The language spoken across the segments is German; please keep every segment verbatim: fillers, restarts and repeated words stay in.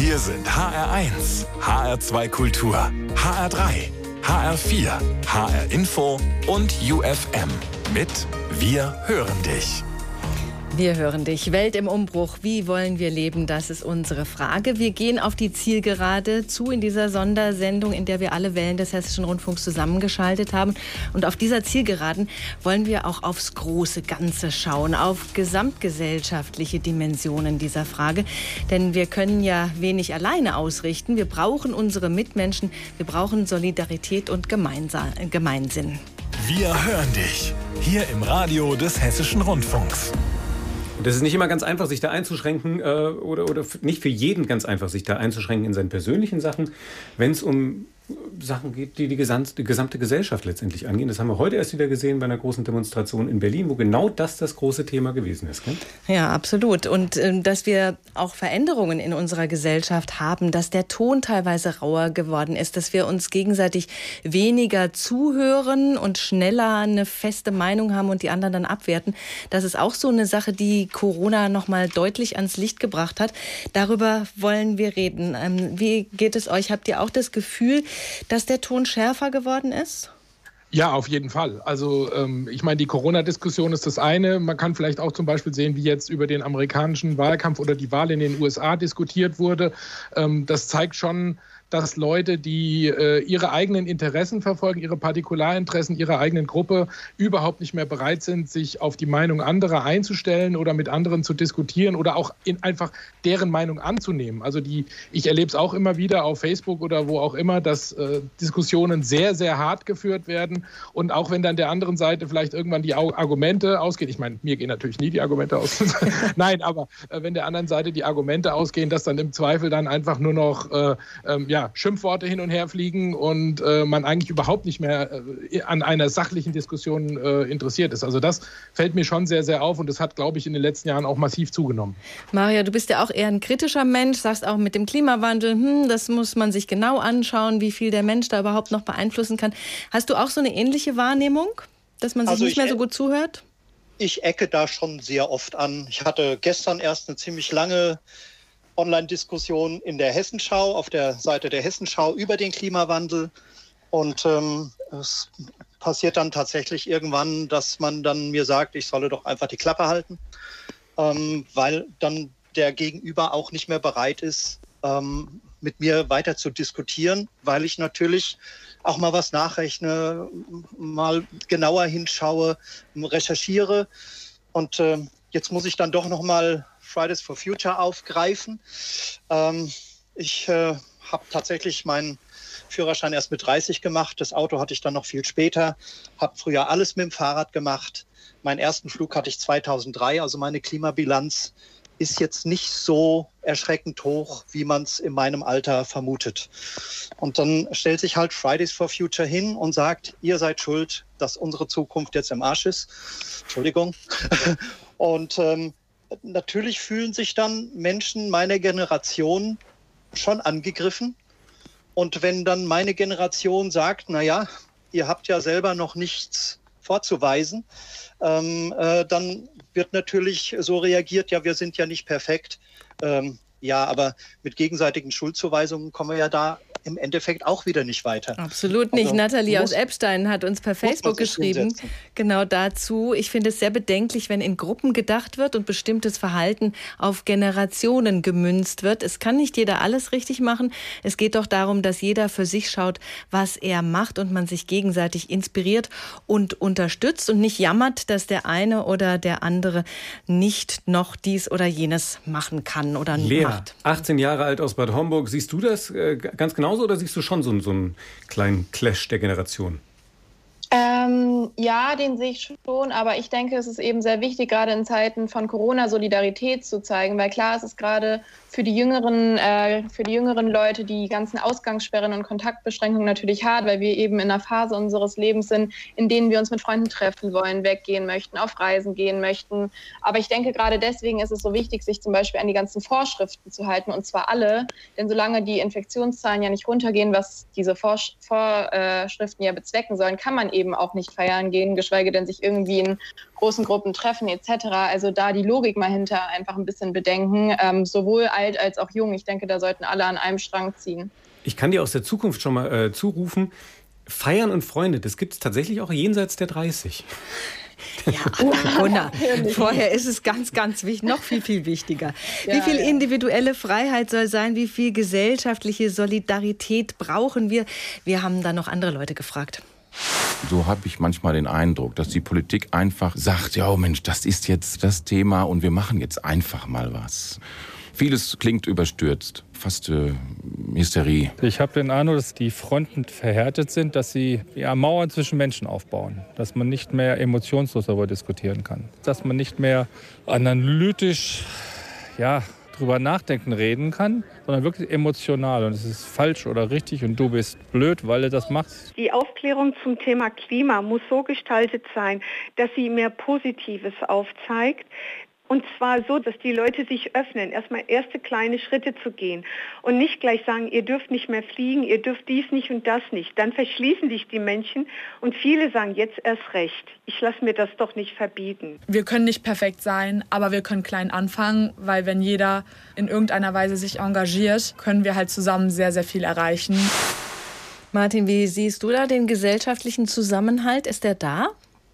Hier sind H R eins, H R zwei Kultur, H R drei, H R vier, H R Info und U F M mit Wir hören dich. Wir hören dich. Welt im Umbruch. Wie wollen wir leben? Das ist unsere Frage. Wir gehen auf die Zielgerade zu in dieser Sondersendung, in der wir alle Wellen des Hessischen Rundfunks zusammengeschaltet haben. Und auf dieser Zielgeraden wollen wir auch aufs große Ganze schauen, auf gesamtgesellschaftliche Dimensionen dieser Frage. Denn wir können ja wenig alleine ausrichten. Wir brauchen unsere Mitmenschen. Wir brauchen Solidarität und Gemeinsa- Gemeinsinn. Wir hören dich. Hier im Radio des Hessischen Rundfunks. Das ist nicht immer ganz einfach, sich da einzuschränken äh, oder, oder nicht für jeden ganz einfach, sich da einzuschränken in seinen persönlichen Sachen, wenn es um Sachen geht, die die gesamte, die gesamte Gesellschaft letztendlich angehen. Das haben wir heute erst wieder gesehen bei einer großen Demonstration in Berlin, wo genau das das große Thema gewesen ist. Gell? Ja, absolut. Und äh, dass wir auch Veränderungen in unserer Gesellschaft haben, dass der Ton teilweise rauer geworden ist, dass wir uns gegenseitig weniger zuhören und schneller eine feste Meinung haben und die anderen dann abwerten. Das ist auch so eine Sache, die Corona noch mal deutlich ans Licht gebracht hat. Darüber wollen wir reden. Ähm, wie geht es euch? Habt ihr auch das Gefühl, dass der Ton schärfer geworden ist? Ja, auf jeden Fall. Also ähm, ich meine, die Corona-Diskussion ist das eine. Man kann vielleicht auch zum Beispiel sehen, wie jetzt über den amerikanischen Wahlkampf oder die Wahl in den U S A diskutiert wurde. Ähm, das zeigt schon, dass Leute, die äh, ihre eigenen Interessen verfolgen, ihre Partikularinteressen ihrer eigenen Gruppe, überhaupt nicht mehr bereit sind, sich auf die Meinung anderer einzustellen oder mit anderen zu diskutieren oder auch in einfach deren Meinung anzunehmen. Also die, ich erlebe es auch immer wieder auf Facebook oder wo auch immer, dass äh, Diskussionen sehr, sehr hart geführt werden. Und auch wenn dann der anderen Seite vielleicht irgendwann die Argumente ausgehen, ich meine, mir gehen natürlich nie die Argumente aus. Nein, aber äh, wenn der anderen Seite die Argumente ausgehen, dass dann im Zweifel dann einfach nur noch äh, ähm, ja, Schimpfworte hin und her fliegen und äh, man eigentlich überhaupt nicht mehr äh, an einer sachlichen Diskussion äh, interessiert ist. Also das fällt mir schon sehr, sehr auf und das hat, glaube ich, in den letzten Jahren auch massiv zugenommen. Maria, du bist ja auch eher ein kritischer Mensch, sagst auch mit dem Klimawandel, hm, das muss man sich genau anschauen, wie viel der Mensch da überhaupt noch beeinflussen kann. Hast du auch so eine ähnliche Wahrnehmung, dass man sich also nicht mehr so gut zuhört? Ich ecke da schon sehr oft an. Ich hatte gestern erst eine ziemlich lange Online-Diskussion in der Hessenschau, auf der Seite der Hessenschau über den Klimawandel. Und ähm, es passiert dann tatsächlich irgendwann, dass man dann mir sagt, ich solle doch einfach die Klappe halten, ähm, weil dann der Gegenüber auch nicht mehr bereit ist, ähm, mit mir weiter zu diskutieren, weil ich natürlich auch mal was nachrechne, mal genauer hinschaue, recherchiere. Und äh, jetzt muss ich dann doch noch mal Fridays for Future aufgreifen. Ähm, ich äh, habe tatsächlich meinen Führerschein erst mit dreißig gemacht. Das Auto hatte ich dann noch viel später. Habe früher alles mit dem Fahrrad gemacht. Meinen ersten Flug hatte ich zweitausenddrei. Also meine Klimabilanz ist jetzt nicht so erschreckend hoch, wie man es in meinem Alter vermutet. Und dann stellt sich halt Fridays for Future hin und sagt, ihr seid schuld, dass unsere Zukunft jetzt im Arsch ist. Entschuldigung. Und ähm, natürlich fühlen sich dann Menschen meiner Generation schon angegriffen. Und wenn dann meine Generation sagt, naja, ihr habt ja selber noch nichts vorzuweisen, ähm, äh, dann wird natürlich so reagiert, ja, wir sind ja nicht perfekt. Ähm, ja, aber mit gegenseitigen Schuldzuweisungen kommen wir ja da im Endeffekt auch wieder nicht weiter. Absolut nicht. Also, Nathalie aus Eppstein hat uns per Facebook geschrieben, genau dazu. Ich finde es sehr bedenklich, wenn in Gruppen gedacht wird und bestimmtes Verhalten auf Generationen gemünzt wird. Es kann nicht jeder alles richtig machen. Es geht doch darum, dass jeder für sich schaut, was er macht und man sich gegenseitig inspiriert und unterstützt und nicht jammert, dass der eine oder der andere nicht noch dies oder jenes machen kann oder Lea, macht. achtzehn Jahre alt aus Bad Homburg. Siehst du das äh, ganz genau? Oder siehst du schon so, so einen kleinen Clash der Generation? Ähm, ja, den sehe ich schon, aber ich denke, es ist eben sehr wichtig, gerade in Zeiten von Corona Solidarität zu zeigen, weil klar, es ist gerade für die jüngeren, äh, für die jüngeren Leute die ganzen Ausgangssperren und Kontaktbeschränkungen natürlich hart, weil wir eben in einer Phase unseres Lebens sind, in denen wir uns mit Freunden treffen wollen, weggehen möchten, auf Reisen gehen möchten. Aber ich denke, gerade deswegen ist es so wichtig, sich zum Beispiel an die ganzen Vorschriften zu halten, und zwar alle, denn solange die Infektionszahlen ja nicht runtergehen, was diese Vorsch- Vorschriften ja bezwecken sollen, kann man eben auch nicht feiern gehen, geschweige denn sich irgendwie in großen Gruppen treffen et cetera. Also da die Logik mal hinter einfach ein bisschen bedenken, ähm, sowohl alt als auch jung. Ich denke, da sollten alle an einem Strang ziehen. Ich kann dir aus der Zukunft schon mal äh, zurufen, Feiern und Freunde, das gibt es tatsächlich auch jenseits der dreißig. Ja, Gunnar, vorher ist es ganz, ganz wichtig, noch viel, viel wichtiger. Ja, wie viel ja. individuelle Freiheit soll sein? Wie viel gesellschaftliche Solidarität brauchen wir? Wir haben da noch andere Leute gefragt. So habe ich manchmal den Eindruck, dass die Politik einfach sagt, ja Mensch, das ist jetzt das Thema und wir machen jetzt einfach mal was. Vieles klingt überstürzt, fast äh, Hysterie. Ich habe den Eindruck, dass die Fronten verhärtet sind, dass sie ja, Mauern zwischen Menschen aufbauen. Dass man nicht mehr emotionslos darüber diskutieren kann. Dass man nicht mehr analytisch ja, drüber nachdenken reden kann, sondern wirklich emotional. Und es ist falsch oder richtig und du bist blöd, weil du das machst. Die Aufklärung zum Thema Klima muss so gestaltet sein, dass sie mehr Positives aufzeigt. Und zwar so, dass die Leute sich öffnen, erstmal erste kleine Schritte zu gehen und nicht gleich sagen, ihr dürft nicht mehr fliegen, ihr dürft dies nicht und das nicht. Dann verschließen sich die Menschen und viele sagen jetzt erst recht. Ich lasse mir das doch nicht verbieten. Wir können nicht perfekt sein, aber wir können klein anfangen, weil wenn jeder in irgendeiner Weise sich engagiert, können wir halt zusammen sehr, sehr viel erreichen. Martin, wie siehst du da den gesellschaftlichen Zusammenhalt? Ist der da?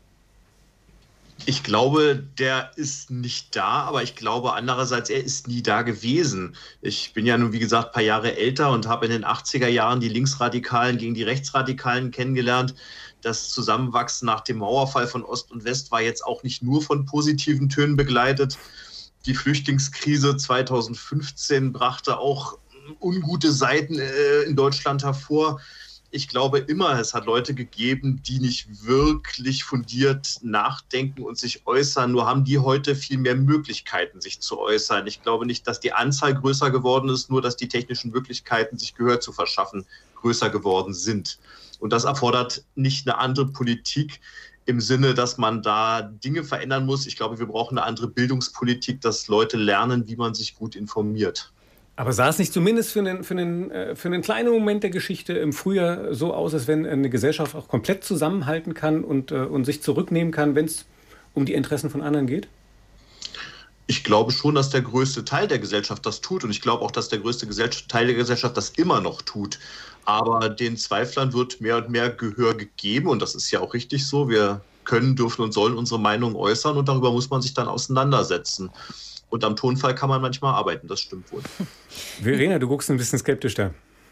Ich glaube, der ist nicht da, aber ich glaube andererseits, er ist nie da gewesen. Ich bin ja nun, wie gesagt, ein paar Jahre älter und habe in den achtziger Jahren die Linksradikalen gegen die Rechtsradikalen kennengelernt. Das Zusammenwachsen nach dem Mauerfall von Ost und West war jetzt auch nicht nur von positiven Tönen begleitet. Die Flüchtlingskrise zweitausendfünfzehn brachte auch ungute Seiten in Deutschland hervor. Ich glaube immer, es hat Leute gegeben, die nicht wirklich fundiert nachdenken und sich äußern. Nur haben die heute viel mehr Möglichkeiten, sich zu äußern. Ich glaube nicht, dass die Anzahl größer geworden ist, nur dass die technischen Möglichkeiten, sich Gehör zu verschaffen, größer geworden sind. Und das erfordert nicht eine andere Politik im Sinne, dass man da Dinge verändern muss. Ich glaube, wir brauchen eine andere Bildungspolitik, dass Leute lernen, wie man sich gut informiert. Aber sah es nicht zumindest für einen, für, einen, für einen kleinen Moment der Geschichte im Frühjahr so aus, als wenn eine Gesellschaft auch komplett zusammenhalten kann und, und sich zurücknehmen kann, wenn es um die Interessen von anderen geht? Ich glaube schon, dass der größte Teil der Gesellschaft das tut. Und ich glaube auch, dass der größte Teil der Gesellschaft das immer noch tut. Aber den Zweiflern wird mehr und mehr Gehör gegeben. Und das ist ja auch richtig so. Wir können, dürfen und sollen unsere Meinung äußern. Und darüber muss man sich dann auseinandersetzen. Und am Tonfall kann man manchmal arbeiten, das stimmt wohl. Verena, du guckst ein bisschen skeptisch da.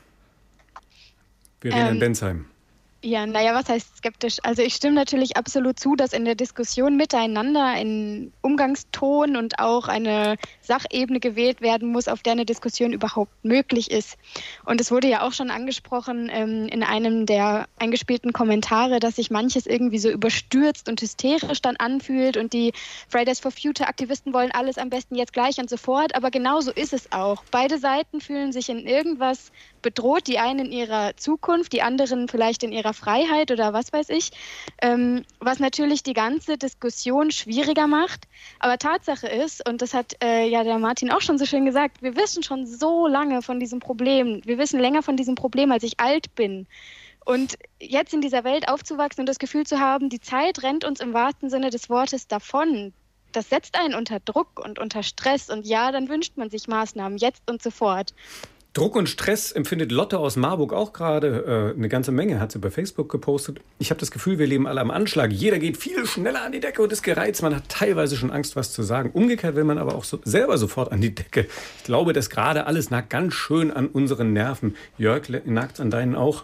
Verena ähm, in Bensheim. Ja, naja, was heißt skeptisch? Also ich stimme natürlich absolut zu, dass in der Diskussion miteinander ein Umgangston und auch eine Sachebene gewählt werden muss, auf der eine Diskussion überhaupt möglich ist. Und es wurde ja auch schon angesprochen ähm, in einem der eingespielten Kommentare, dass sich manches irgendwie so überstürzt und hysterisch dann anfühlt und die Fridays for Future Aktivisten wollen alles am besten jetzt gleich und sofort, aber genau so ist es auch. Beide Seiten fühlen sich in irgendwas bedroht, die einen in ihrer Zukunft, die anderen vielleicht in ihrer Freiheit oder was weiß ich, ähm, was natürlich die ganze Diskussion schwieriger macht. Aber Tatsache ist, und das hat äh, ja der Martin auch schon so schön gesagt, wir wissen schon so lange von diesem Problem, wir wissen länger von diesem Problem, als ich alt bin. Und jetzt in dieser Welt aufzuwachsen und das Gefühl zu haben, die Zeit rennt uns im wahrsten Sinne des Wortes davon, das setzt einen unter Druck und unter Stress. Und ja, dann wünscht man sich Maßnahmen, jetzt und sofort. Druck und Stress empfindet Lotte aus Marburg auch gerade äh, eine ganze Menge, hat sie bei Facebook gepostet. Ich habe das Gefühl, wir leben alle am Anschlag. Jeder geht viel schneller an die Decke und ist gereizt. Man hat teilweise schon Angst, was zu sagen. Umgekehrt will man aber auch so selber sofort an die Decke. Ich glaube, das gerade alles nagt ganz schön an unseren Nerven. Jörg, nagt es an deinen auch?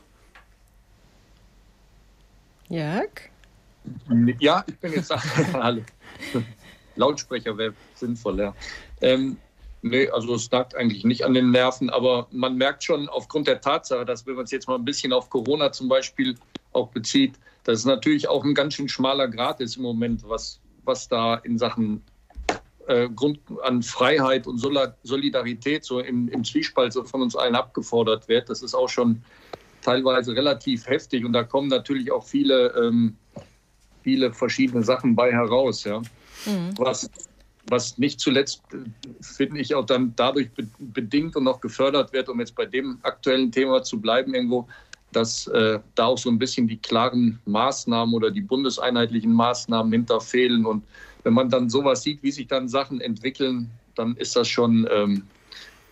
Jörg? Ja, ich bin jetzt alle. Lautsprecher wäre sinnvoller. Ähm, Nee, also es nagt eigentlich nicht an den Nerven, aber man merkt schon aufgrund der Tatsache, dass wenn man es jetzt mal ein bisschen auf Corona zum Beispiel auch bezieht, dass es natürlich auch ein ganz schön schmaler Grat ist im Moment, was, was da in Sachen äh, Grund an Freiheit und Solidarität so im, im Zwiespalt so von uns allen abgefordert wird. Das ist auch schon teilweise relativ heftig und da kommen natürlich auch viele, ähm, viele verschiedene Sachen bei heraus, ja. Mhm. Was Was nicht zuletzt, finde ich, auch dann dadurch bedingt und noch gefördert wird, um jetzt bei dem aktuellen Thema zu bleiben irgendwo, dass äh, da auch so ein bisschen die klaren Maßnahmen oder die bundeseinheitlichen Maßnahmen hinter fehlen. Und wenn man dann sowas sieht, wie sich dann Sachen entwickeln, dann ist das schon, ähm,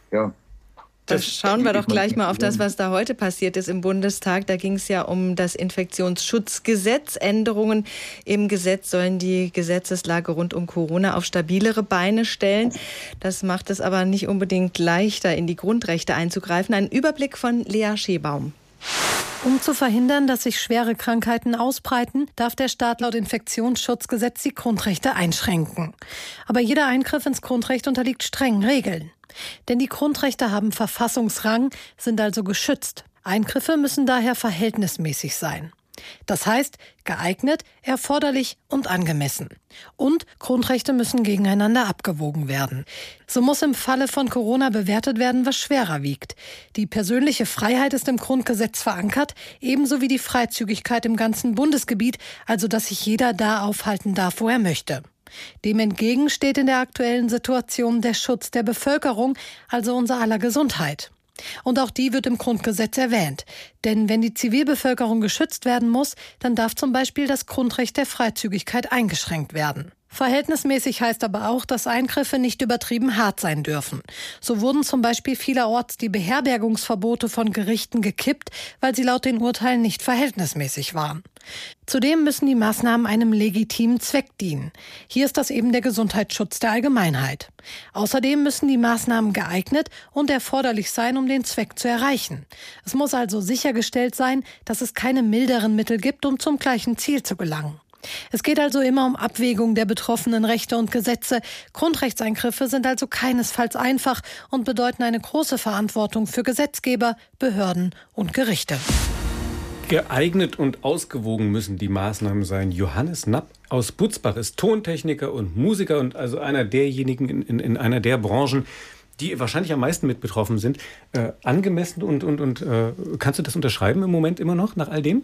ja. Das schauen wir doch gleich mal auf das, was da heute passiert ist im Bundestag. Da ging es ja um das Infektionsschutzgesetz. Änderungen im Gesetz sollen die Gesetzeslage rund um Corona auf stabilere Beine stellen. Das macht es aber nicht unbedingt leichter, in die Grundrechte einzugreifen. Ein Überblick von Lea Schebaum. Um zu verhindern, dass sich schwere Krankheiten ausbreiten, darf der Staat laut Infektionsschutzgesetz die Grundrechte einschränken. Aber jeder Eingriff ins Grundrecht unterliegt strengen Regeln. Denn die Grundrechte haben Verfassungsrang, sind also geschützt. Eingriffe müssen daher verhältnismäßig sein. Das heißt, geeignet, erforderlich und angemessen. Und Grundrechte müssen gegeneinander abgewogen werden. So muss im Falle von Corona bewertet werden, was schwerer wiegt. Die persönliche Freiheit ist im Grundgesetz verankert, ebenso wie die Freizügigkeit im ganzen Bundesgebiet, also dass sich jeder da aufhalten darf, wo er möchte. Dem entgegen steht in der aktuellen Situation der Schutz der Bevölkerung, also unser aller Gesundheit. Und auch die wird im Grundgesetz erwähnt. Denn wenn die Zivilbevölkerung geschützt werden muss, dann darf zum Beispiel das Grundrecht der Freizügigkeit eingeschränkt werden. Verhältnismäßig heißt aber auch, dass Eingriffe nicht übertrieben hart sein dürfen. So wurden zum Beispiel vielerorts die Beherbergungsverbote von Gerichten gekippt, weil sie laut den Urteilen nicht verhältnismäßig waren. Zudem müssen die Maßnahmen einem legitimen Zweck dienen. Hier ist das eben der Gesundheitsschutz der Allgemeinheit. Außerdem müssen die Maßnahmen geeignet und erforderlich sein, um den Zweck zu erreichen. Es muss also sichergestellt sein, dass es keine milderen Mittel gibt, um zum gleichen Ziel zu gelangen. Es geht also immer um Abwägung der betroffenen Rechte und Gesetze. Grundrechtseingriffe sind also keinesfalls einfach und bedeuten eine große Verantwortung für Gesetzgeber, Behörden und Gerichte. Geeignet und ausgewogen müssen die Maßnahmen sein. Johannes Napp aus Butzbach ist Tontechniker und Musiker und also einer derjenigen in, in, in einer der Branchen, die wahrscheinlich am meisten mit betroffen sind. Äh, angemessen und, und, und äh, kannst du das unterschreiben im Moment immer noch, nach all dem?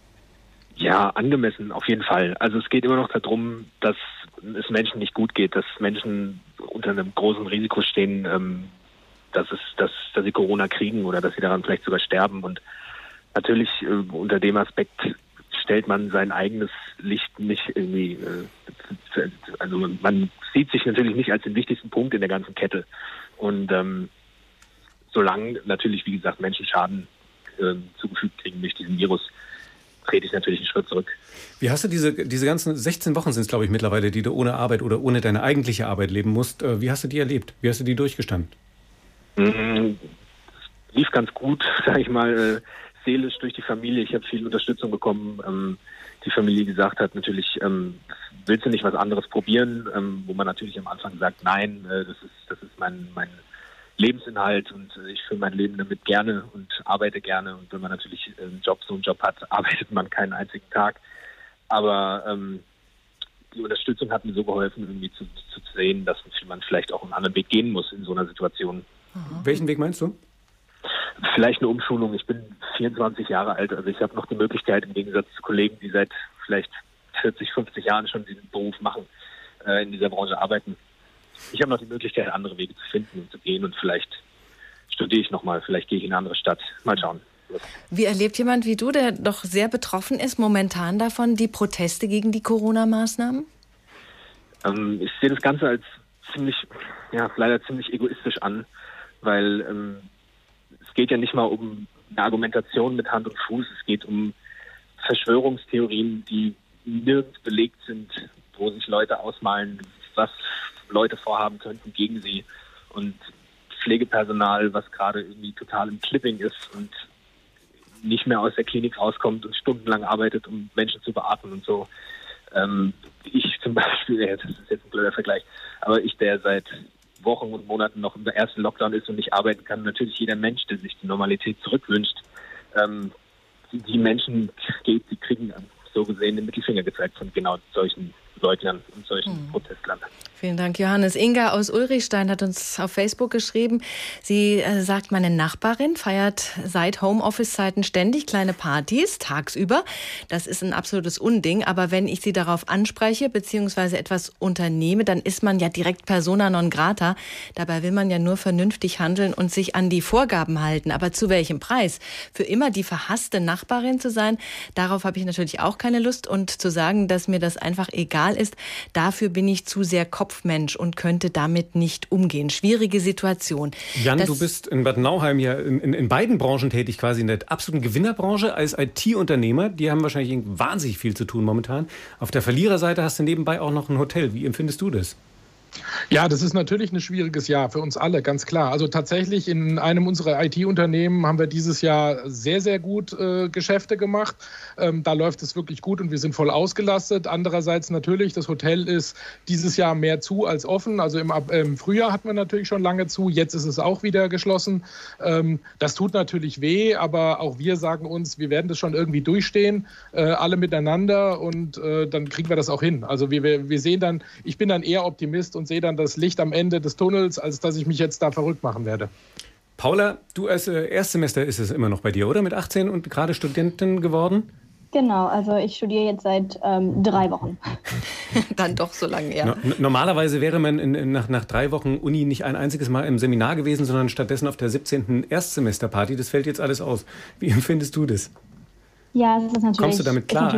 Ja, angemessen, auf jeden Fall. Also es geht immer noch darum, dass es Menschen nicht gut geht, dass Menschen unter einem großen Risiko stehen, ähm, dass es, dass, dass sie Corona kriegen oder dass sie daran vielleicht sogar sterben. Und natürlich äh, unter dem Aspekt stellt man sein eigenes Licht nicht irgendwie, äh, also man, man sieht sich natürlich nicht als den wichtigsten Punkt in der ganzen Kette. Und ähm, solange natürlich, wie gesagt, Menschen Schaden äh, zugefügt kriegen durch diesen Virus, trete ich natürlich einen Schritt zurück. Wie hast du diese, diese ganzen sechzehn Wochen sind es, glaube ich, mittlerweile, die du ohne Arbeit oder ohne deine eigentliche Arbeit leben musst. Wie hast du die erlebt? Wie hast du die durchgestanden? Mhm. Lief ganz gut, sage ich mal, seelisch durch die Familie. Ich habe viel Unterstützung bekommen. Ähm, die Familie gesagt hat natürlich, ähm, willst du nicht was anderes probieren? Ähm, wo man natürlich am Anfang sagt, nein, äh, das ist, das ist mein, mein Lebensinhalt und ich führe mein Leben damit gerne und arbeite gerne. Und wenn man natürlich einen Job, so einen Job hat, arbeitet man keinen einzigen Tag. Aber ähm, die Unterstützung hat mir so geholfen, irgendwie zu, zu sehen, dass man vielleicht auch einen anderen Weg gehen muss in so einer Situation. Mhm. Welchen Weg meinst du? Vielleicht eine Umschulung. Ich bin vierundzwanzig Jahre alt, also ich habe noch die Möglichkeit, im Gegensatz zu Kollegen, die seit vielleicht vierzig, fünfzig Jahren schon diesen Beruf machen, äh, in dieser Branche arbeiten. Ich habe noch die Möglichkeit, andere Wege zu finden und zu gehen und vielleicht studiere ich nochmal, vielleicht gehe ich in eine andere Stadt. Mal schauen. Wie erlebt jemand wie du, der doch sehr betroffen ist momentan davon, die Proteste gegen die Corona-Maßnahmen? Ähm, ich sehe das Ganze als ziemlich, ja, leider ziemlich egoistisch an, weil ähm, es geht ja nicht mal um eine Argumentation mit Hand und Fuß, es geht um Verschwörungstheorien, die nirgends belegt sind, wo sich Leute ausmalen, was Leute vorhaben könnten gegen sie und Pflegepersonal, was gerade irgendwie total im Clipping ist und nicht mehr aus der Klinik rauskommt und stundenlang arbeitet, um Menschen zu beatmen und so. Ähm, ich zum Beispiel, ja, das ist jetzt ein blöder Vergleich, aber ich, der seit Wochen und Monaten noch im ersten Lockdown ist und nicht arbeiten kann, natürlich jeder Mensch, der sich die Normalität zurückwünscht, ähm, die, die Menschen, die kriegen so gesehen den Mittelfinger gezeigt von genau solchen Leugnern und solchen hm. Protestlern. Vielen Dank, Johannes. Inga aus Ulrichstein hat uns auf Facebook geschrieben. Sie äh, sagt, meine Nachbarin feiert seit Homeoffice-Zeiten ständig kleine Partys, tagsüber. Das ist ein absolutes Unding. Aber wenn ich sie darauf anspreche bzw. etwas unternehme, dann ist man ja direkt persona non grata. Dabei will man ja nur vernünftig handeln und sich an die Vorgaben halten. Aber zu welchem Preis? Für immer die verhasste Nachbarin zu sein, darauf habe ich natürlich auch keine Lust. Und zu sagen, dass mir das einfach egal normal ist. Dafür bin ich zu sehr Kopfmensch und könnte damit nicht umgehen. Schwierige Situation. Jan, das du bist in Bad Nauheim ja in, in, in beiden Branchen tätig, quasi in der absoluten Gewinnerbranche als I T-Unternehmer. Die haben wahrscheinlich wahnsinnig viel zu tun momentan. Auf der Verliererseite hast du nebenbei auch noch ein Hotel. Wie empfindest du das? Ja, das ist natürlich ein schwieriges Jahr für uns alle, ganz klar. Also tatsächlich in einem unserer I T-Unternehmen haben wir dieses Jahr sehr, sehr gut äh, Geschäfte gemacht. Ähm, da läuft es wirklich gut und wir sind voll ausgelastet. Andererseits natürlich, das Hotel ist dieses Jahr mehr zu als offen. Also im, im Frühjahr hatten wir natürlich schon lange zu, jetzt ist es auch wieder geschlossen. Ähm, das tut natürlich weh, aber auch wir sagen uns, wir werden das schon irgendwie durchstehen, äh, alle miteinander und äh, dann kriegen wir das auch hin. Also wir, wir, wir sehen dann, ich bin dann eher Optimist und und sehe dann das Licht am Ende des Tunnels, als dass ich mich jetzt da verrückt machen werde. Paula, du als äh, Erstsemester ist es immer noch bei dir, oder? Mit achtzehn und gerade Studentin geworden? Genau, also ich studiere jetzt seit ähm, drei Wochen. Dann doch so lange, ja. No, normalerweise wäre man in, in, nach, nach drei Wochen Uni nicht ein einziges Mal im Seminar gewesen, sondern stattdessen auf der siebzehnten Erstsemesterparty. Das fällt jetzt alles aus. Wie empfindest du das? Ja, es ist natürlich... Kommst du damit klar?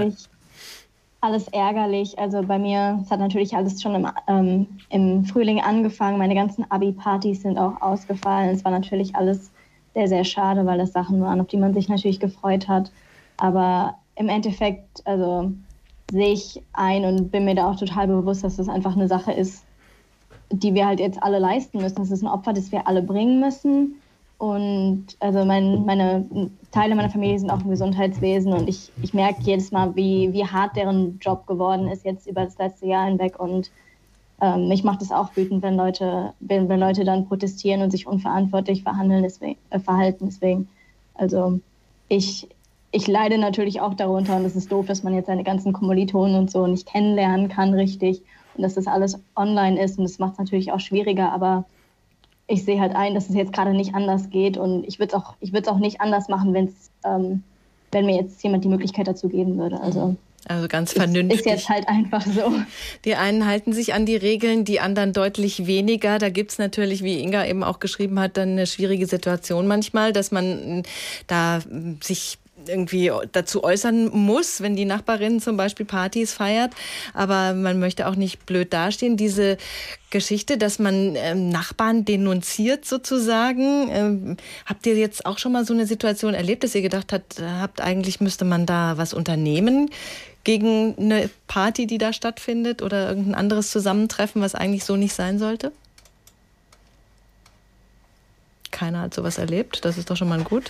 Alles ärgerlich. Also bei mir, es hat natürlich alles schon im, ähm, im Frühling angefangen. Meine ganzen Abi-Partys sind auch ausgefallen. Es war natürlich alles sehr, sehr schade, weil das Sachen waren, auf die man sich natürlich gefreut hat. Aber im Endeffekt, also sehe ich ein und bin mir da auch total bewusst, dass das einfach eine Sache ist, die wir halt jetzt alle leisten müssen. Das ist ein Opfer, das wir alle bringen müssen. Und also mein, meine Teile meiner Familie sind auch im Gesundheitswesen und ich, ich merke jedes Mal, wie, wie hart deren Job geworden ist jetzt über das letzte Jahr hinweg. Und ähm, mich macht es auch wütend, wenn Leute, wenn, wenn Leute dann protestieren und sich unverantwortlich verhandeln, deswegen, äh, verhalten. Deswegen, also ich, ich leide natürlich auch darunter und es ist doof, dass man jetzt seine ganzen Kommilitonen und so nicht kennenlernen kann richtig und dass das alles online ist und das macht es natürlich auch schwieriger, aber ich sehe halt ein, dass es jetzt gerade nicht anders geht und ich würde es auch, ich würde es auch nicht anders machen, wenn's, ähm, wenn mir jetzt jemand die Möglichkeit dazu geben würde. Also, also ganz vernünftig. Ist jetzt halt einfach so. Die einen halten sich an die Regeln, die anderen deutlich weniger. Da gibt es natürlich, wie Inga eben auch geschrieben hat, dann eine schwierige Situation manchmal, dass man da sich irgendwie dazu äußern muss, wenn die Nachbarin zum Beispiel Partys feiert. Aber man möchte auch nicht blöd dastehen. Diese Geschichte, dass man ähm, Nachbarn denunziert sozusagen. Ähm, habt ihr jetzt auch schon mal so eine Situation erlebt, dass ihr gedacht habt, habt, eigentlich müsste man da was unternehmen gegen eine Party, die da stattfindet oder irgendein anderes Zusammentreffen, was eigentlich so nicht sein sollte? Keiner hat sowas erlebt. Das ist doch schon mal gut.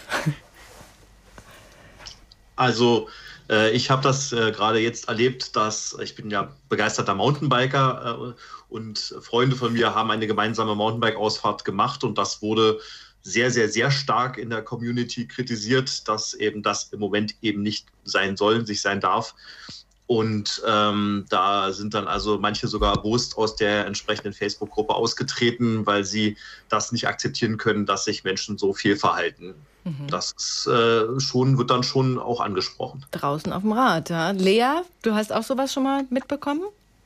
Also äh, ich habe das äh, gerade jetzt erlebt, dass ich bin ja begeisterter Mountainbiker äh, und Freunde von mir haben eine gemeinsame Mountainbike-Ausfahrt gemacht und das wurde sehr, sehr, sehr stark in der Community kritisiert, dass eben das im Moment eben nicht sein soll, nicht sein darf. Und ähm, da sind dann also manche sogar bewusst aus der entsprechenden Facebook-Gruppe ausgetreten, weil sie das nicht akzeptieren können, dass sich Menschen so viel verhalten. Mhm. Das ist, äh, schon, wird dann schon auch angesprochen. Draußen auf dem Rad, ja. Lea, du hast auch sowas schon mal mitbekommen?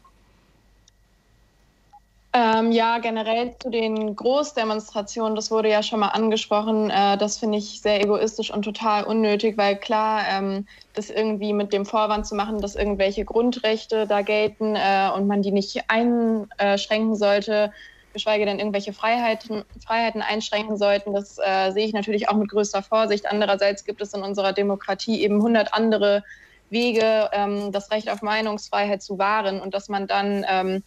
Ähm, ja, generell zu den Großdemonstrationen, das wurde ja schon mal angesprochen, äh, das finde ich sehr egoistisch und total unnötig, weil klar, ähm, das irgendwie mit dem Vorwand zu machen, dass irgendwelche Grundrechte da gelten äh, und man die nicht einschränken sollte, geschweige denn irgendwelche Freiheiten, Freiheiten einschränken sollten, das äh, sehe ich natürlich auch mit größter Vorsicht. Andererseits gibt es in unserer Demokratie eben hundert andere Wege, ähm, das Recht auf Meinungsfreiheit zu wahren und dass man dann ähm,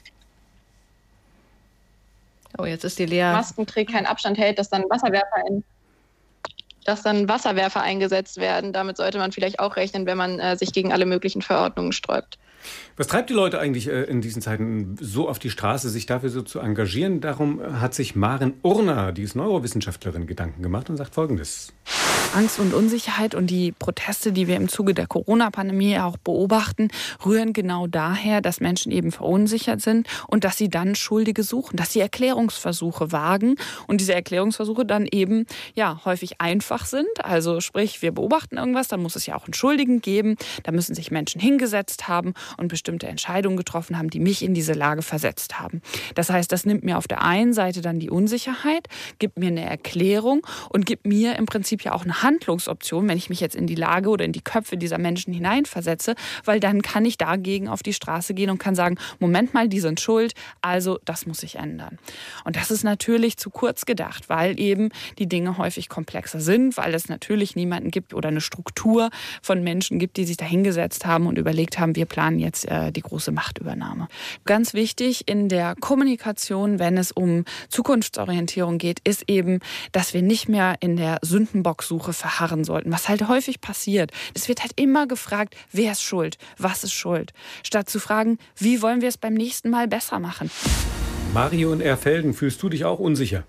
Oh, jetzt ist die Lea. Masken trägt, keinen Abstand hält, dass dann Wasserwerfer in, dass dann Wasserwerfer eingesetzt werden. Damit sollte man vielleicht auch rechnen, wenn man äh, sich gegen alle möglichen Verordnungen sträubt. Was treibt die Leute eigentlich äh, in diesen Zeiten so auf die Straße, sich dafür so zu engagieren? Darum hat sich Maren Urner, die ist Neurowissenschaftlerin, Gedanken gemacht und sagt Folgendes. Angst und Unsicherheit und die Proteste, die wir im Zuge der Corona-Pandemie auch beobachten, rühren genau daher, dass Menschen eben verunsichert sind und dass sie dann Schuldige suchen, dass sie Erklärungsversuche wagen und diese Erklärungsversuche dann eben ja häufig einfach sind. Also sprich, wir beobachten irgendwas, dann muss es ja auch einen Schuldigen geben, da müssen sich Menschen hingesetzt haben und bestimmte Entscheidungen getroffen haben, die mich in diese Lage versetzt haben. Das heißt, das nimmt mir auf der einen Seite dann die Unsicherheit, gibt mir eine Erklärung und gibt mir im Prinzip ja auch eine eine Handlungsoption, wenn ich mich jetzt in die Lage oder in die Köpfe dieser Menschen hineinversetze, weil dann kann ich dagegen auf die Straße gehen und kann sagen, Moment mal, die sind schuld, also das muss sich ändern. Und das ist natürlich zu kurz gedacht, weil eben die Dinge häufig komplexer sind, weil es natürlich niemanden gibt oder eine Struktur von Menschen gibt, die sich da hingesetzt haben und überlegt haben, wir planen jetzt äh, die große Machtübernahme. Ganz wichtig in der Kommunikation, wenn es um Zukunftsorientierung geht, ist eben, dass wir nicht mehr in der Sündenbocksuche verharren sollten, was halt häufig passiert. Es wird halt immer gefragt, wer ist schuld, was ist schuld, statt zu fragen, wie wollen wir es beim nächsten Mal besser machen. Mario in Erfelden, fühlst du dich auch unsicher?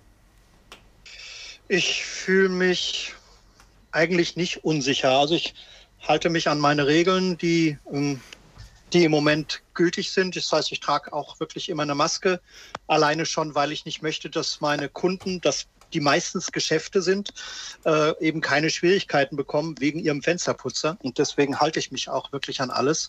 Ich fühle mich eigentlich nicht unsicher. Also ich halte mich an meine Regeln, die, die im Moment gültig sind. Das heißt, ich trage auch wirklich immer eine Maske. Alleine schon, weil ich nicht möchte, dass meine Kunden, dass die meistens Geschäfte sind, äh, eben keine Schwierigkeiten bekommen wegen ihrem Fensterputzer. Und deswegen halte ich mich auch wirklich an alles.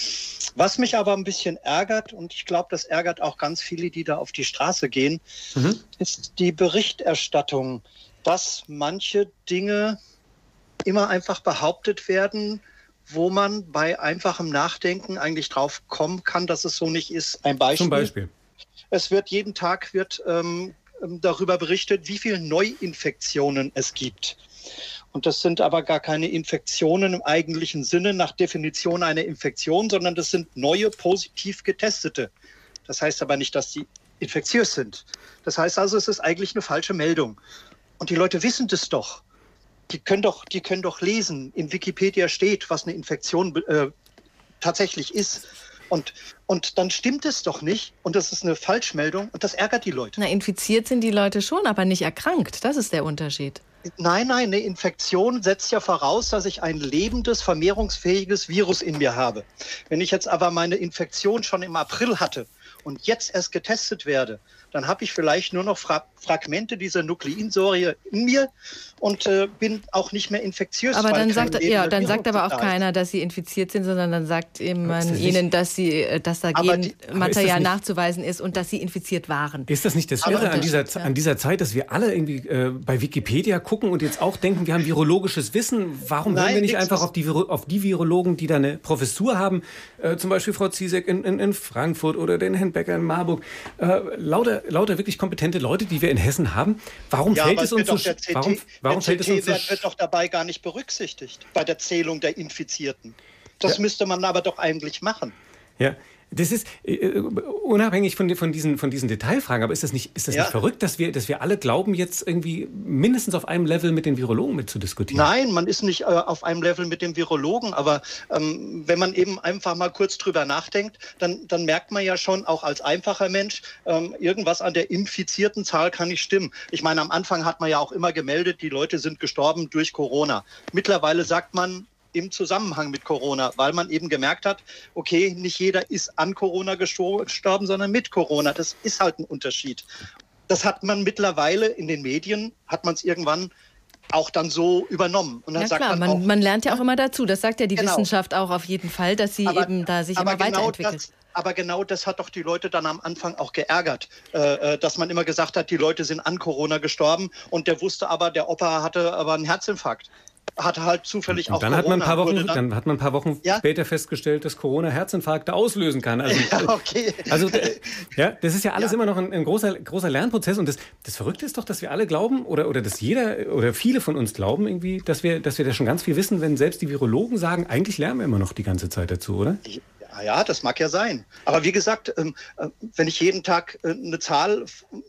Was mich aber ein bisschen ärgert, und ich glaube, das ärgert auch ganz viele, die da auf die Straße gehen, mhm. ist die Berichterstattung, dass manche Dinge immer einfach behauptet werden, wo man bei einfachem Nachdenken eigentlich drauf kommen kann, dass es so nicht ist. Ein Beispiel. Zum Beispiel. Es wird jeden Tag wird ähm, darüber berichtet, wie viele Neuinfektionen es gibt. Und das sind aber gar keine Infektionen im eigentlichen Sinne nach Definition einer Infektion, sondern das sind neue positiv getestete. Das heißt aber nicht, dass sie infektiös sind. Das heißt also, es ist eigentlich eine falsche Meldung. Und die Leute wissen das doch. Die können doch, die können doch lesen. In Wikipedia steht, was eine Infektion äh, tatsächlich ist. Und, und dann stimmt es doch nicht. Und das ist eine Falschmeldung. Und das ärgert die Leute. Na, infiziert sind die Leute schon, aber nicht erkrankt. Das ist der Unterschied. Nein, nein, eine Infektion setzt ja voraus, dass ich ein lebendes, vermehrungsfähiges Virus in mir habe. Wenn ich jetzt aber meine Infektion schon im April hatte und jetzt erst getestet werde, dann habe ich vielleicht nur noch Fra- Fragmente dieser Nukleinsäure in mir und äh, bin auch nicht mehr infektiös. Aber dann sagt, ja, dann sagt aber auch keiner, dass sie infiziert sind, sondern dann sagt man ihnen, dass, sie, dass da Genmaterial nachzuweisen ist und dass sie infiziert waren. Ist das nicht das Irre an dieser, an dieser Zeit, dass wir alle irgendwie äh, bei Wikipedia gucken und jetzt auch denken, wir haben virologisches Wissen? Warum hören wir nicht einfach auf die, auf die Virologen, die da eine Professur haben, äh, zum Beispiel Frau Ziesek in, in, in Frankfurt oder den Herrn Becker in Marburg, äh, lauter, lauter wirklich kompetente Leute, die wir in Hessen haben. Warum ja, fällt es uns so schwer? Warum, warum fällt es uns so wird, wird doch dabei gar nicht berücksichtigt bei der Zählung der Infizierten. Das ja. müsste man aber doch eigentlich machen. Ja. Das ist äh, unabhängig von, von, diesen, von diesen Detailfragen, aber ist das nicht, ist das ja. nicht verrückt, dass wir, dass wir alle glauben, jetzt irgendwie mindestens auf einem Level mit den Virologen mitzudiskutieren? Nein, man ist nicht äh, auf einem Level mit dem Virologen, aber ähm, wenn man eben einfach mal kurz drüber nachdenkt, dann, dann merkt man ja schon, auch als einfacher Mensch, ähm, irgendwas an der infizierten Zahl kann nicht stimmen. Ich meine, am Anfang hat man ja auch immer gemeldet, die Leute sind gestorben durch Corona. Mittlerweile sagt man, im Zusammenhang mit Corona, weil man eben gemerkt hat, okay, nicht jeder ist an Corona gestorben, sondern mit Corona. Das ist halt ein Unterschied. Das hat man mittlerweile in den Medien, hat man es irgendwann auch dann so übernommen. Und dann ja sagt klar, man, man, auch, man lernt ja auch immer dazu. Das sagt ja die genau. Wissenschaft auch auf jeden Fall, dass sie aber, eben da sich aber immer genau weiterentwickelt. Das, aber genau das hat doch die Leute dann am Anfang auch geärgert, äh, dass man immer gesagt hat, die Leute sind an Corona gestorben und der wusste aber, der Opa hatte aber einen Herzinfarkt. Hatte halt zufällig und auch dann Corona. Hat man ein paar Wochen, dann, dann hat man ein paar Wochen ja? später festgestellt, dass Corona Herzinfarkte auslösen kann. Also, ja, okay. also ja, das ist ja alles ja. immer noch ein, ein großer, großer Lernprozess. Und das, das Verrückte ist doch, dass wir alle glauben oder, oder dass jeder oder viele von uns glauben, irgendwie, dass wir, dass wir da schon ganz viel wissen, wenn selbst die Virologen sagen, eigentlich lernen wir immer noch die ganze Zeit dazu, oder? Ja, ja, das mag ja sein. Aber wie gesagt, ähm, äh, wenn ich jeden Tag äh, eine Zahl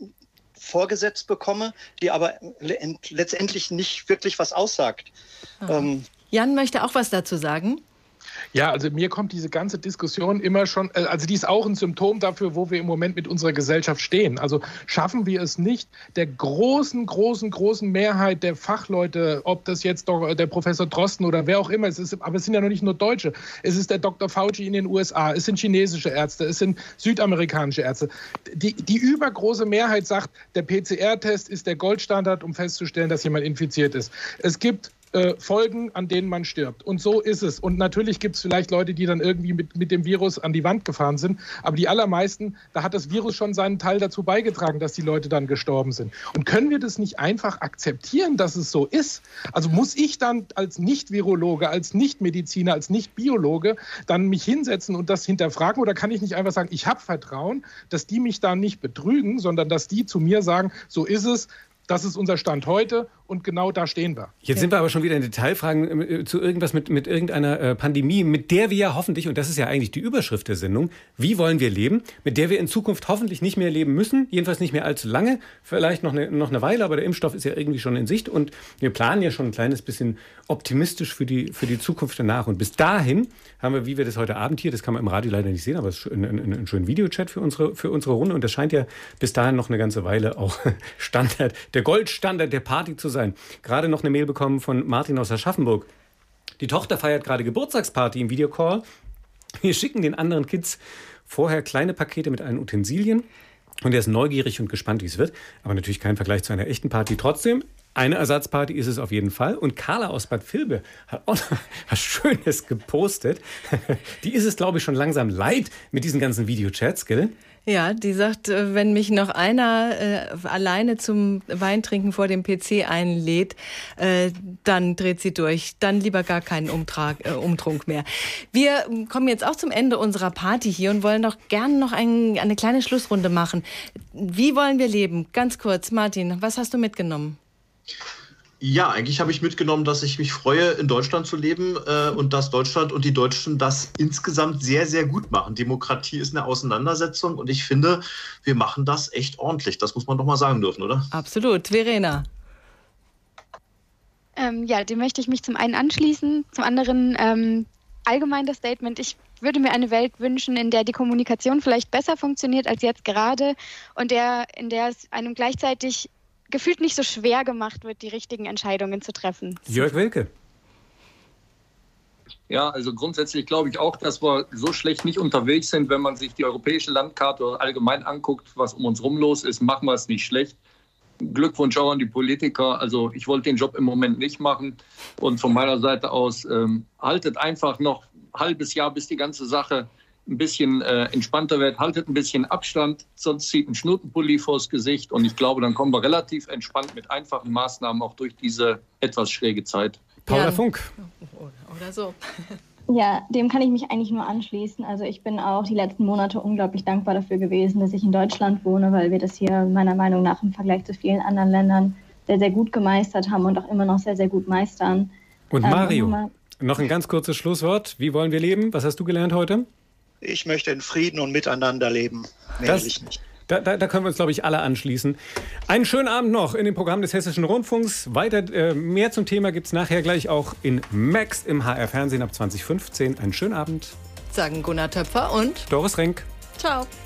vorgesetzt bekomme, die aber le- letztendlich nicht wirklich was aussagt. Ähm, Jan möchte auch was dazu sagen. Ja, also mir kommt diese ganze Diskussion immer schon, also die ist auch ein Symptom dafür, wo wir im Moment mit unserer Gesellschaft stehen. Also schaffen wir es nicht, der großen, großen, großen Mehrheit der Fachleute, ob das jetzt doch der Professor Drosten oder wer auch immer es ist, aber es sind ja noch nicht nur Deutsche, es ist der Doktor Fauci in den U S A, es sind chinesische Ärzte, es sind südamerikanische Ärzte. Die, die übergroße Mehrheit sagt, der P C R-Test ist der Goldstandard, um festzustellen, dass jemand infiziert ist. Es gibt äh, Folgen, an denen man stirbt. Und so ist es. Und natürlich gibt es vielleicht Leute, die dann irgendwie mit, mit dem Virus an die Wand gefahren sind. Aber die allermeisten, da hat das Virus schon seinen Teil dazu beigetragen, dass die Leute dann gestorben sind. Und können wir das nicht einfach akzeptieren, dass es so ist? Also muss ich dann als Nicht-Virologe, als Nicht-Mediziner, als Nicht-Biologe dann mich hinsetzen und das hinterfragen? Oder kann ich nicht einfach sagen, ich habe Vertrauen, dass die mich da nicht betrügen, sondern dass die zu mir sagen, so ist es, das ist unser Stand heute und genau da stehen wir. Jetzt sind wir aber schon wieder in Detailfragen äh, zu irgendwas mit, mit irgendeiner äh, Pandemie, mit der wir ja hoffentlich, und das ist ja eigentlich die Überschrift der Sendung, wie wollen wir leben, mit der wir in Zukunft hoffentlich nicht mehr leben müssen, jedenfalls nicht mehr allzu lange, vielleicht noch eine, noch eine Weile, aber der Impfstoff ist ja irgendwie schon in Sicht und wir planen ja schon ein kleines bisschen optimistisch für die, für die Zukunft danach. Und bis dahin haben wir, wie wir das heute Abend hier, das kann man im Radio leider nicht sehen, aber es ist ein, ein, ein schöner Videochat für unsere, für unsere Runde und das scheint ja bis dahin noch eine ganze Weile auch Standard, der Goldstandard der Party zu sein. Gerade noch eine Mail bekommen von Martin aus Aschaffenburg. Die Tochter feiert gerade Geburtstagsparty im Videocall. Wir schicken den anderen Kids vorher kleine Pakete mit allen Utensilien. Und er ist neugierig und gespannt, wie es wird. Aber natürlich kein Vergleich zu einer echten Party. Trotzdem, eine Ersatzparty ist es auf jeden Fall. Und Carla aus Bad Vilbel hat auch noch was Schönes gepostet. Die ist es, glaube ich, schon langsam leid mit diesen ganzen Videochats, gell? Ja, die sagt, wenn mich noch einer äh, alleine zum Weintrinken vor dem P C einlädt, äh, dann dreht sie durch. Dann lieber gar keinen Umtrag, äh, Umtrunk mehr. Wir kommen jetzt auch zum Ende unserer Party hier und wollen doch gerne noch ein, eine kleine Schlussrunde machen. Wie wollen wir leben? Ganz kurz, Martin, was hast du mitgenommen? Ja, eigentlich habe ich mitgenommen, dass ich mich freue, in Deutschland zu leben äh, und dass Deutschland und die Deutschen das insgesamt sehr, sehr gut machen. Demokratie ist eine Auseinandersetzung und ich finde, wir machen das echt ordentlich. Das muss man doch mal sagen dürfen, oder? Absolut. Verena? Ähm, ja, dem möchte ich mich zum einen anschließen, zum anderen ähm, allgemein das Statement, ich würde mir eine Welt wünschen, in der die Kommunikation vielleicht besser funktioniert als jetzt gerade und der, in der es einem gleichzeitig gefühlt nicht so schwer gemacht wird, die richtigen Entscheidungen zu treffen. Jörg Wilke. Ja, also grundsätzlich glaube ich auch, dass wir so schlecht nicht unterwegs sind, wenn man sich die europäische Landkarte allgemein anguckt, was um uns rum los ist, machen wir es nicht schlecht. Glückwunsch auch an die Politiker. Also ich wollte den Job im Moment nicht machen und von meiner Seite aus ähm, haltet einfach noch ein halbes Jahr, bis die ganze Sache ein bisschen äh, entspannter wird, haltet ein bisschen Abstand, sonst zieht ein Schnurtenpulli vors Gesicht und ich glaube, dann kommen wir relativ entspannt mit einfachen Maßnahmen auch durch diese etwas schräge Zeit. Paula ja. Funk. Oder so. Ja, dem kann ich mich eigentlich nur anschließen. Also ich bin auch die letzten Monate unglaublich dankbar dafür gewesen, dass ich in Deutschland wohne, weil wir das hier meiner Meinung nach im Vergleich zu vielen anderen Ländern sehr, sehr gut gemeistert haben und auch immer noch sehr, sehr gut meistern. Und Mario, ähm, noch ein ganz kurzes Schlusswort. Wie wollen wir leben? Was hast du gelernt heute? Ich möchte in Frieden und miteinander leben. Mehr das, will ich nicht. Da, da, da können wir uns, glaube ich, alle anschließen. Einen schönen Abend noch in dem Programm des Hessischen Rundfunks. Weiter, äh, mehr zum Thema gibt es nachher gleich auch in Max im H R Fernsehen ab zwanzig fünfzehn. Einen schönen Abend. Sagen Gunnar Töpfer und Doris Renk. Ciao.